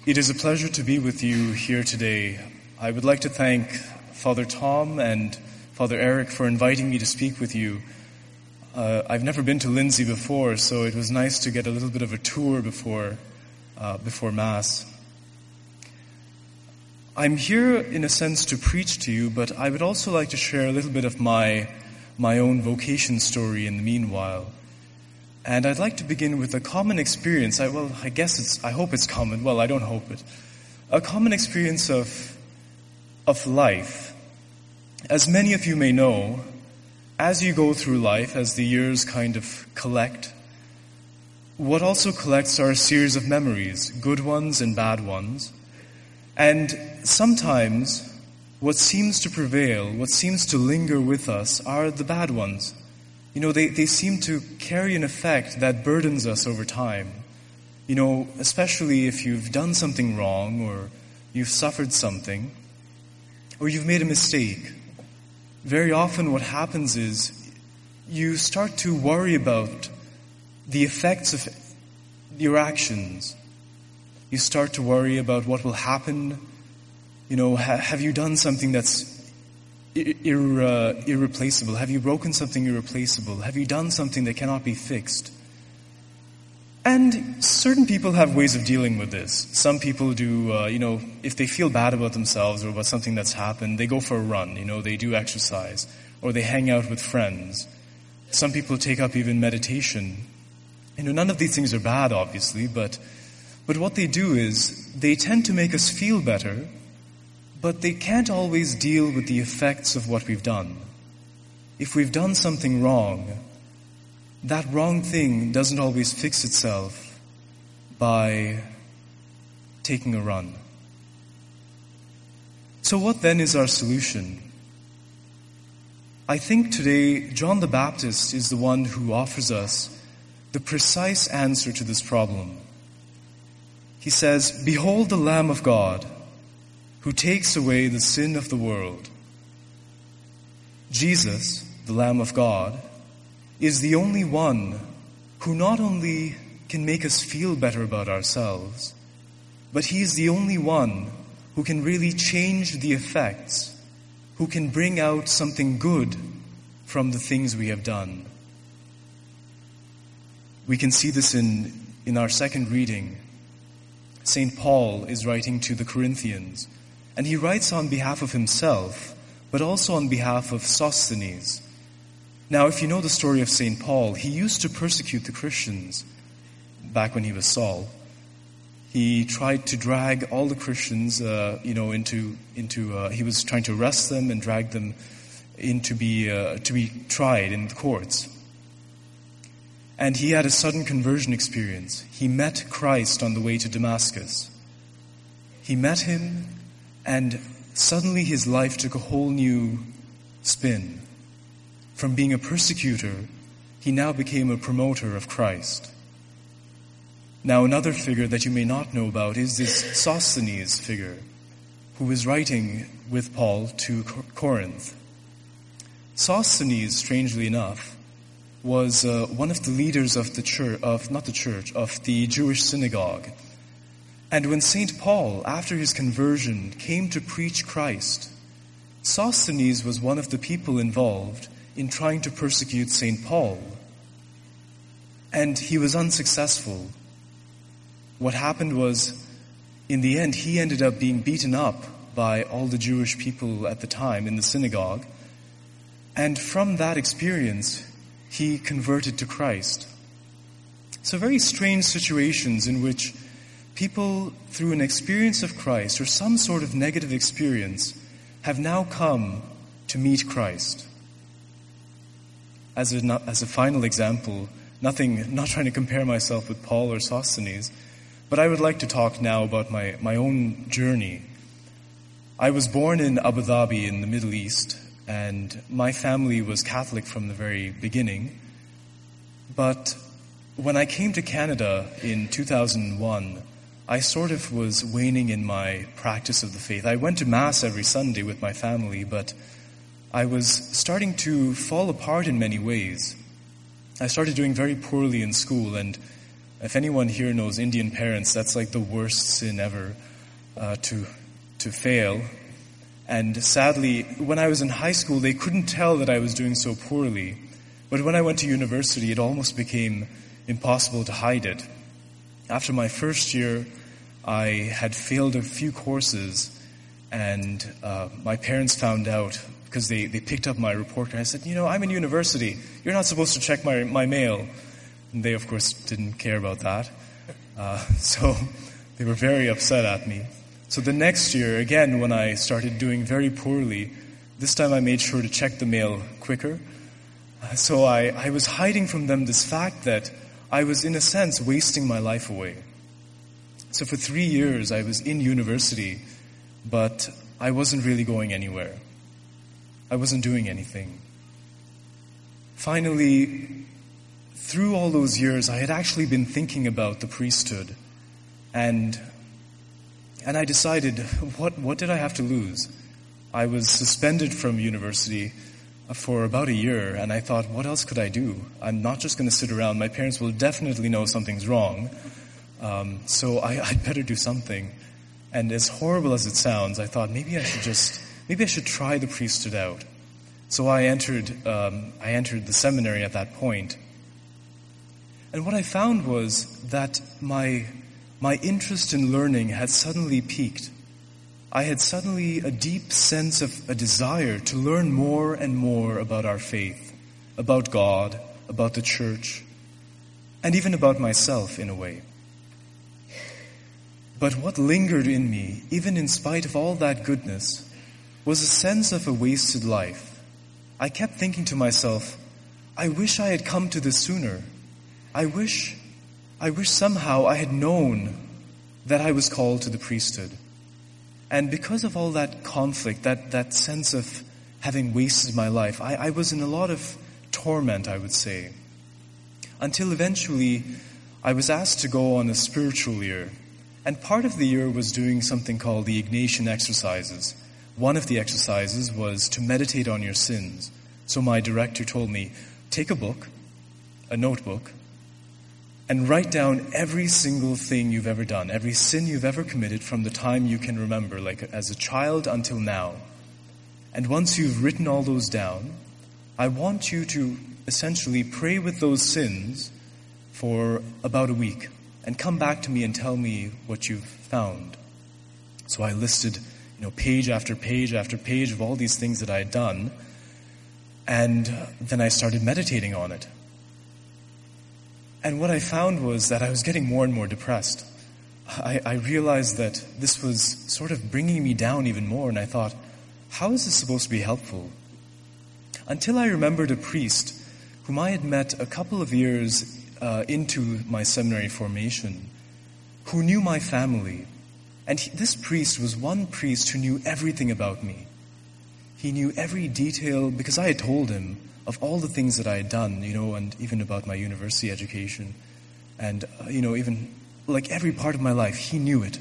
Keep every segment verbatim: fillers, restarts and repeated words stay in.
It is a pleasure to be with you here today. I would like to thank Father Tom and Father Eric for inviting me to speak with you. Uh, I've never been to Lindsay before, so it was nice to get a little bit of a tour before, uh, before Mass. I'm here, in a sense, to preach to you, but I would also like to share a little bit of my, my own vocation story in the meanwhile. And I'd like to begin with a common experience. I, well, I guess it's, I hope it's common. Well, I don't hope it. A common experience of, of life. As many of you may know, as you go through life, as the years kind of collect, what also collects are a series of memories, good ones and bad ones. And sometimes what seems to prevail, what seems to linger with us are the bad ones. You know, they, they seem to carry an effect that burdens us over time. You know, especially if you've done something wrong or you've suffered something or you've made a mistake. Very often what happens is you start to worry about the effects of your actions. You start to worry about what will happen. You know, ha- have you done something that's Ir- uh, irreplaceable? Have you broken something irreplaceable? Have you done something that cannot be fixed? And certain people have ways of dealing with this. Some people do, uh, you know, if they feel bad about themselves or about something that's happened, they go for a run, you know, they do exercise, or they hang out with friends. Some people take up even meditation. You know, none of these things are bad, obviously, but, but what they do is they tend to make us feel better, but they can't always deal with the effects of what we've done. If we've done something wrong, that wrong thing doesn't always fix itself by taking a run. So what then is our solution? I think today John the Baptist is the one who offers us the precise answer to this problem. He says, "Behold the Lamb of God, who takes away the sin of the world." Jesus, the Lamb of God, is the only one who not only can make us feel better about ourselves, but he is the only one who can really change the effects, who can bring out something good from the things we have done. We can see this in, in our second reading. Saint Paul is writing to the Corinthians, and he writes on behalf of himself, but also on behalf of Sosthenes. Now, if you know the story of Saint Paul, he used to persecute the Christians back when he was Saul. He tried to drag all the Christians, uh, you know, into into. Uh, he was trying to arrest them and drag them in to be uh, to be tried in the courts. And he had a sudden conversion experience. He met Christ on the way to Damascus. He met him, and suddenly his life took a whole new spin. From being a persecutor, he now became a promoter of Christ. Now, another figure that you may not know about is this Sosthenes figure, who was writing with Paul to Corinth. Sosthenes, strangely enough, was uh, one of the leaders of the church, of not the church, of the Jewish synagogue. And when Saint Paul, after his conversion, came to preach Christ, Sosthenes was one of the people involved in trying to persecute Saint Paul. And he was unsuccessful. What happened was, in the end, he ended up being beaten up by all the Jewish people at the time in the synagogue. And from that experience, he converted to Christ. So very strange situations in which people, through an experience of Christ or some sort of negative experience, have now come to meet Christ. As a, as a final example, nothing, not trying to compare myself with Paul or Sosthenes, but I would like to talk now about my, my own journey. I was born in Abu Dhabi in the Middle East, and my family was Catholic from the very beginning. But when I came to Canada in two thousand one, I sort of was waning in my practice of the faith. I went to Mass every Sunday with my family, but I was starting to fall apart in many ways. I started doing very poorly in school, and If anyone here knows Indian parents, that's like the worst sin ever uh, to to fail. And sadly, when I was in high school, they couldn't tell that I was doing so poorly. But when I went to university, it almost became impossible to hide it. After my first year, I had failed a few courses, and uh, my parents found out because they, they picked up my report, and I said, you know, I'm in university. You're not supposed to check my, my mail. And they, of course, didn't care about that. Uh, so they were very upset at me. So the next year, again, when I started doing very poorly, this time I made sure to check the mail quicker. Uh, so I, I was hiding from them this fact that I was, in a sense, wasting my life away. So for three years, I was in university, but I wasn't really going anywhere. I wasn't doing anything. Finally, through all those years, I had actually been thinking about the priesthood, and and I decided, what what did I have to lose? I was suspended from university for about a year, and I thought, what else could I do? I'm not just going to sit around. My parents will definitely know something's wrong, um, so I, I'd better do something. And as horrible as it sounds, I thought maybe I should just maybe I should try the priesthood out. So I entered um, I entered the seminary at that point. And what I found was that my my interest in learning had suddenly peaked. I had suddenly a deep sense of a desire to learn more and more about our faith, about God, about the church, and even about myself in a way. But what lingered in me, even in spite of all that goodness, was a sense of a wasted life. I kept thinking to myself, I wish I had come to this sooner. I wish, I wish somehow I had known that I was called to the priesthood. And because of all that conflict, that, that sense of having wasted my life, I, I was in a lot of torment, I would say. Until eventually, I was asked to go on a spiritual year. And part of the year was doing something called the Ignatian exercises. One of the exercises was to meditate on your sins. So my director told me, take a book, a notebook, and write down every single thing you've ever done, every sin you've ever committed from the time you can remember, like as a child until now. And once you've written all those down, I want you to essentially pray with those sins for about a week and come back to me and tell me what you've found. So I listed, you know, page after page after page of all these things that I had done, and then I started meditating on it. And what I found was that I was getting more and more depressed. I, I realized that this was sort of bringing me down even more, and I thought, how is this supposed to be helpful? Until I remembered a priest whom I had met a couple of years uh, into my seminary formation, who knew my family. And he, this priest was one priest who knew everything about me. He knew every detail because I had told him of all the things that I had done, you know, and even about my university education. And, uh, you know, even like every part of my life, he knew it.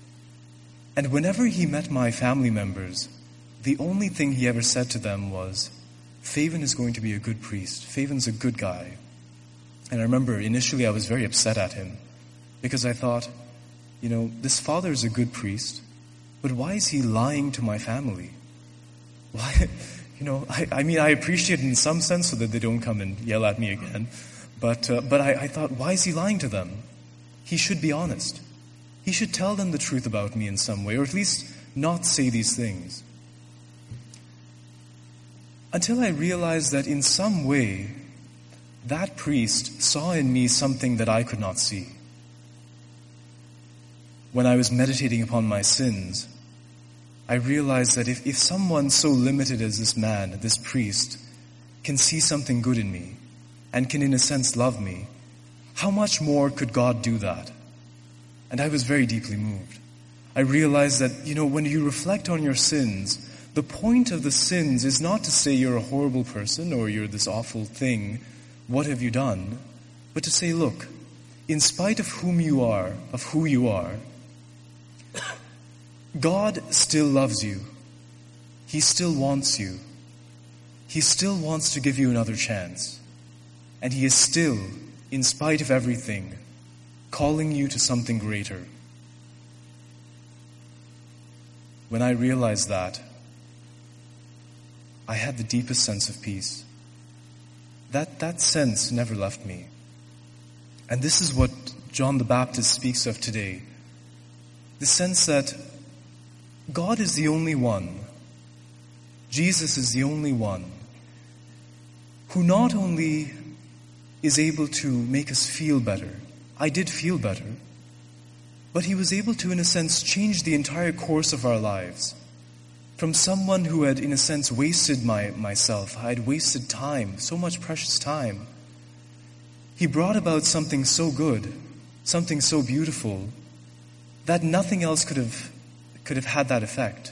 And whenever he met my family members, the only thing he ever said to them was, Faven is going to be a good priest. Faven's a good guy. And I remember initially I was very upset at him because I thought, you know, this father is a good priest, but why is he lying to my family? Why, you know, I, I mean, I appreciate it in some sense so that they don't come and yell at me again. But uh, but I, I thought, why is he lying to them? He should be honest. He should tell them the truth about me in some way, or at least not say these things. Until I realized that in some way, that priest saw in me something that I could not see. When I was meditating upon my sins, I realized that if, if someone so limited as this man, this priest, can see something good in me and can in a sense love me, how much more could God do that? And I was very deeply moved. I realized that, you know, when you reflect on your sins, the point of the sins is not to say you're a horrible person or you're this awful thing, what have you done? But to say, look, in spite of whom you are, of who you are, God still loves you. He still wants you. He still wants to give you another chance. And He is still, in spite of everything, calling you to something greater. When I realized that, I had the deepest sense of peace. That, that sense never left me. And this is what John the Baptist speaks of today. The sense that God is the only one, Jesus is the only one, who not only is able to make us feel better, I did feel better, but he was able to, in a sense, change the entire course of our lives. From someone who had, in a sense, wasted my, myself, I had wasted time, so much precious time. He brought about something so good, something so beautiful, that nothing else could have, could have had that effect.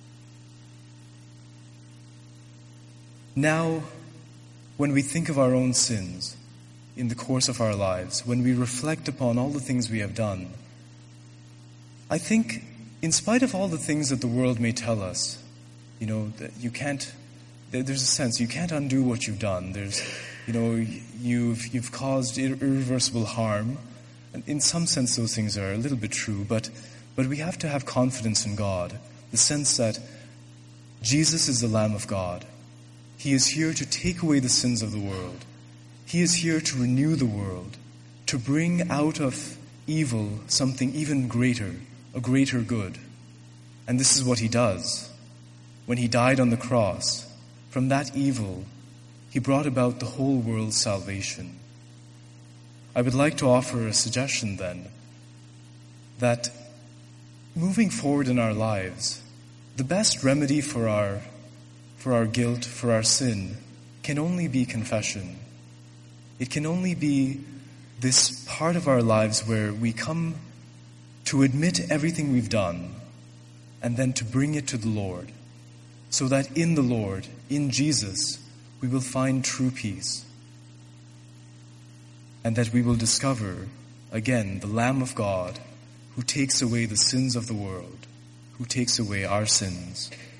Now, when we think of our own sins in the course of our lives, when we reflect upon all the things we have done, I think, in spite of all the things that the world may tell us, you know, that you can't, there's a sense, you can't undo what you've done. There's, you know, you've, you've caused irreversible harm. And in some sense, those things are a little bit true, but, but we have to have confidence in God, the sense that Jesus is the Lamb of God. He is here to take away the sins of the world. He is here to renew the world, to bring out of evil something even greater, a greater good. And this is what he does. When he died on the cross, from that evil, he brought about the whole world's salvation. I would like to offer a suggestion then, that moving forward in our lives, the best remedy for our, for our guilt, for our sin, can only be confession. It can only be this part of our lives where we come to admit everything we've done and then to bring it to the Lord, so that in the Lord, in Jesus, we will find true peace, and that we will discover, again, the Lamb of God who takes away the sins of the world, who takes away our sins.